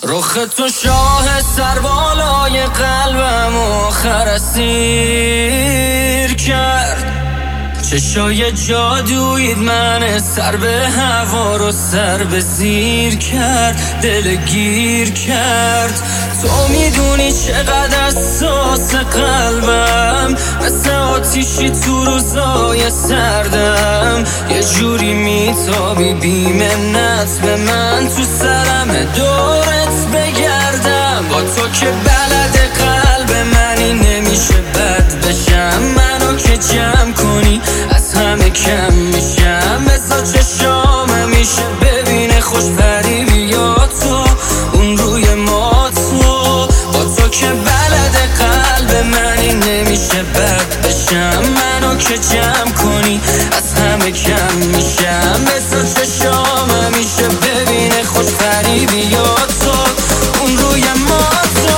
رخ تو شاه سربالای قلبم آخر اسیر کرد. چشای جادویت من سر به هوا رو سر به زیر کرد، دل گیر کرد. تو میدونی چقدر حساس قلبم، مثل آتیشی تو روزای سردم. یه جوری میتابی بی منت به من، تو سرم دورت بگردم. با تو که بلد قلب منی نمیشه بد بشم. منو که جمع کنی از همه کم میشم. بذار چشام میشه ببینه خوش پری بیا تو اون روی ما تو. با تو که بلد قلب منی نمیشه بد بشم. منو که جمع کنی از همه کم میشم. بذار چشام میشه ببینه خوش پری بیا تو اون روی ما تو.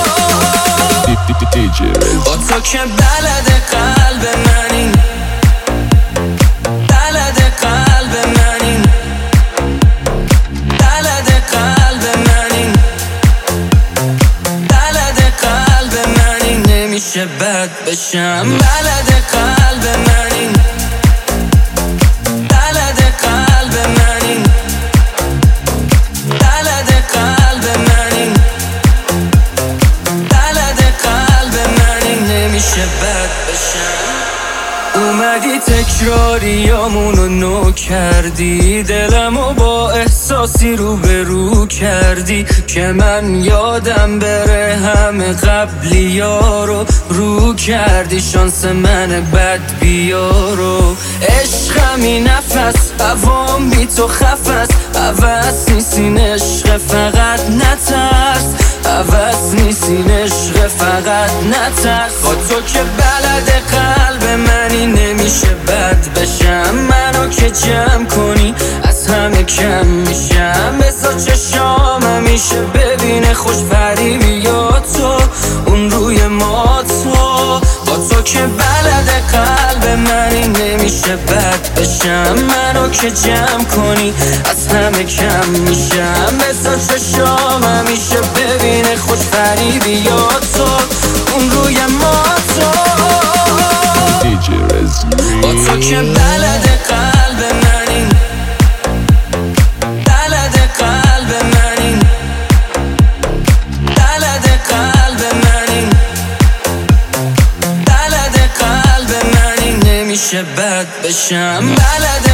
با تو که بلد قلب منی، بلد قلب منی، بلد قلب منی، بلد قلب منی نمیشه بد بشم. بلد قلب منی، بلد قلب منی، بلد قلب منی، بلد قلب منی نمیشه بد بشم. اومدی تکراریامونو نو کردی، دلمو با احساسی رو به رو کردی که من یادم بره همه قبلیارو رو کردی. شانس من بد بیارو عشقمی نفس هوام بی تو خفس. عوض نیستین عشق فقط نترس، عوض نیستین عشق فقط نترس. با تو که بلد قلب منی نمیشه بد بشم. منو که جمع کنی از همه کم میشم. بذار چشام میشه ببینه خوش پری بیا تو اون روی ما تو. با تو که بلد قلب منی نمیشه بد بشم. منو که جمع کنی از همه کم میشم. بذار چشام میشه ببینه خوش پری بیا تو اون روی ما تو. با تو که بلد قلب منی، بلد قلب منی، بلد قلب منی، بلد قلب منی نمیشه بد بشم. بلد